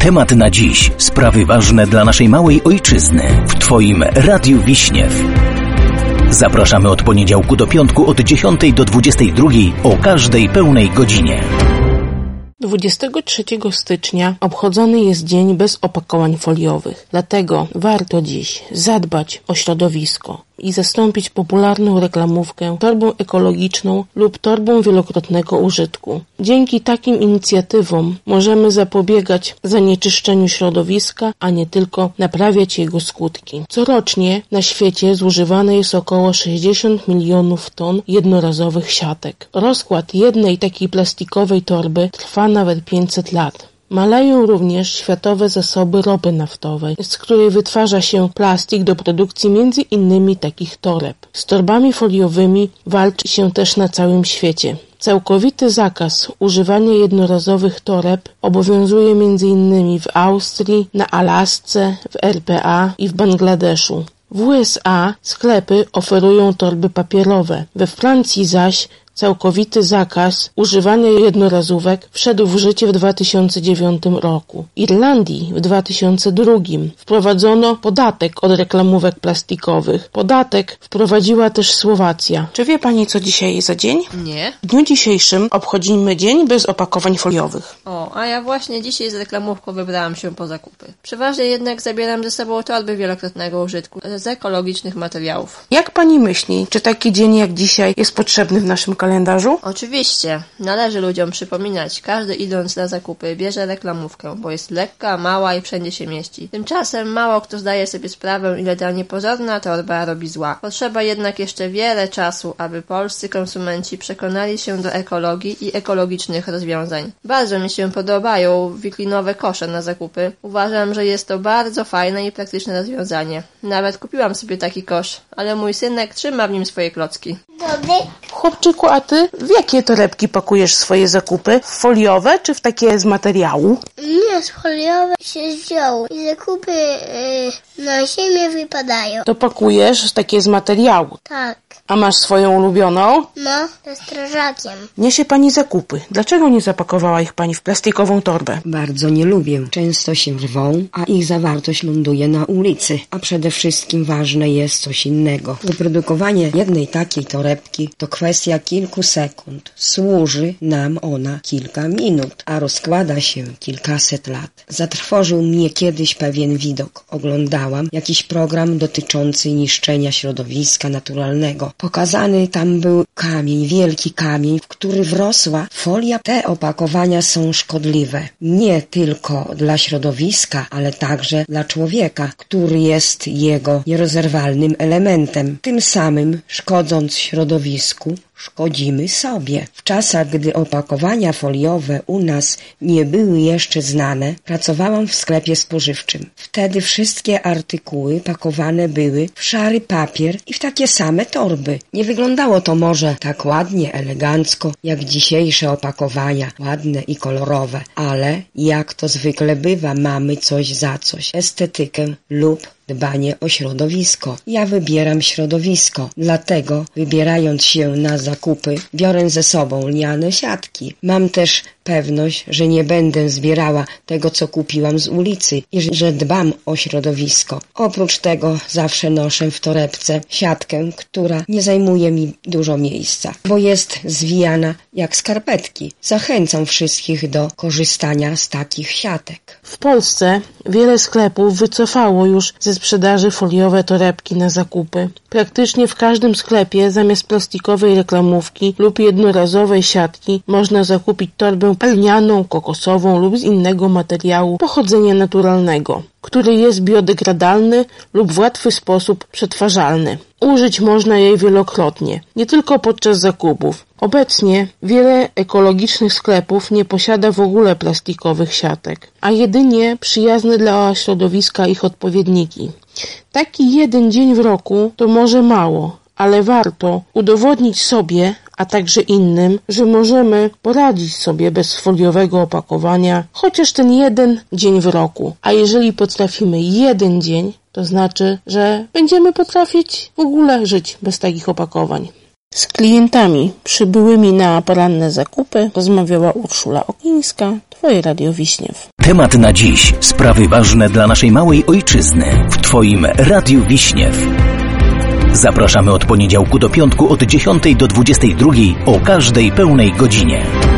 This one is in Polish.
Temat na dziś. Sprawy ważne dla naszej małej ojczyzny. W Twoim Radiu Wiśniew. Zapraszamy od poniedziałku do piątku od 10 do 22 o każdej pełnej godzinie. 23 stycznia obchodzony jest Dzień bez opakowań foliowych. Dlatego warto dziś zadbać o środowisko i zastąpić popularną reklamówkę torbą ekologiczną lub torbą wielokrotnego użytku. Dzięki takim inicjatywom możemy zapobiegać zanieczyszczeniu środowiska, a nie tylko naprawiać jego skutki. Corocznie na świecie zużywane jest około 60 milionów ton jednorazowych siatek. Rozkład jednej takiej plastikowej torby trwa nawet 500 lat. Maleją również światowe zasoby ropy naftowej, z której wytwarza się plastik do produkcji między innymi takich toreb. Z torbami foliowymi walczy się też na całym świecie. Całkowity zakaz używania jednorazowych toreb obowiązuje m.in. w Austrii, na Alasce, w RPA i w Bangladeszu. W USA sklepy oferują torby papierowe, we Francji zaś całkowity zakaz używania jednorazówek wszedł w życie w 2009 roku. W Irlandii w 2002 wprowadzono podatek od reklamówek plastikowych. Podatek wprowadziła też Słowacja. Czy wie Pani, co dzisiaj jest za dzień? Nie. W dniu dzisiejszym obchodzimy Dzień bez opakowań foliowych. A ja właśnie dzisiaj z reklamówką wybrałam się po zakupy. Przeważnie jednak zabieram ze sobą torby wielokrotnego użytku z ekologicznych materiałów. Jak Pani myśli, czy taki dzień jak dzisiaj jest potrzebny w naszym kalendarzu? Oczywiście. Należy ludziom przypominać. Każdy idąc na zakupy bierze reklamówkę, bo jest lekka, mała i wszędzie się mieści. Tymczasem mało kto zdaje sobie sprawę, ile ta niepozorna torba robi zła. Potrzeba jednak jeszcze wiele czasu, aby polscy konsumenci przekonali się do ekologii i ekologicznych rozwiązań. Bardzo mi się podobają wiklinowe kosze na zakupy. Uważam, że jest to bardzo fajne i praktyczne rozwiązanie. Nawet kupiłam sobie taki kosz, ale mój synek trzyma w nim swoje klocki. Dobry. Chłopczyku, a ty w jakie torebki pakujesz swoje zakupy? W foliowe czy w takie z materiału? Nie, z foliowe się zdjął i zakupy na ziemię wypadają. To pakujesz takie z materiału. Tak. A masz swoją ulubioną? No, ze strażakiem. Niesie Pani zakupy. Dlaczego nie zapakowała ich Pani w plastikową torbę? Bardzo nie lubię. Często się rwą, a ich zawartość ląduje na ulicy. A przede wszystkim ważne jest coś innego. Wyprodukowanie jednej takiej torebki to kwestia kilku sekund. Służy nam ona kilka minut, a rozkłada się kilkaset lat. Zatrwożył mnie kiedyś pewien widok. Oglądałam jakiś program dotyczący niszczenia środowiska naturalnego. Pokazany tam był kamień, wielki kamień, w który wrosła folia. Te opakowania są szkodliwe. Nie tylko dla środowiska, ale także dla człowieka, który jest jego nierozerwalnym elementem. Tym samym, szkodząc środowisku, szkodzimy sobie. W czasach, gdy opakowania foliowe u nas nie były jeszcze znane, pracowałam w sklepie spożywczym. Wtedy wszystkie artykuły pakowane były w szary papier i w takie same torby. Nie wyglądało to może tak ładnie, elegancko, jak dzisiejsze opakowania, ładne i kolorowe, ale jak to zwykle bywa, mamy coś za coś. Estetykę lub dbanie o środowisko. Ja wybieram środowisko, dlatego wybierając się na zakupy biorę ze sobą lniane siatki. Mam też pewność, że nie będę zbierała tego, co kupiłam z ulicy i że dbam o środowisko. Oprócz tego zawsze noszę w torebce siatkę, która nie zajmuje mi dużo miejsca, bo jest zwijana jak skarpetki. Zachęcam wszystkich do korzystania z takich siatek. W Polsce wiele sklepów wycofało już ze sprzedaży foliowe torebki na zakupy. Praktycznie w każdym sklepie zamiast plastikowej reklamówki lub jednorazowej siatki można zakupić torbę lnianą, kokosową lub z innego materiału pochodzenia naturalnego, który jest biodegradalny lub w łatwy sposób przetwarzalny. Użyć można jej wielokrotnie, nie tylko podczas zakupów. Obecnie wiele ekologicznych sklepów nie posiada w ogóle plastikowych siatek, a jedynie przyjazne dla środowiska ich odpowiedniki. Taki jeden dzień w roku to może mało, ale warto udowodnić sobie, a także innym, że możemy poradzić sobie bez foliowego opakowania chociaż ten jeden dzień w roku. A jeżeli potrafimy jeden dzień, to znaczy, że będziemy potrafić w ogóle żyć bez takich opakowań. Z klientami przybyłymi na poranne zakupy rozmawiała Urszula Okińska, Twoje Radio Wiśniew. Temat na dziś. Sprawy ważne dla naszej małej ojczyzny. W Twoim Radiu Wiśniew. Zapraszamy od poniedziałku do piątku od 10 do 22 o każdej pełnej godzinie.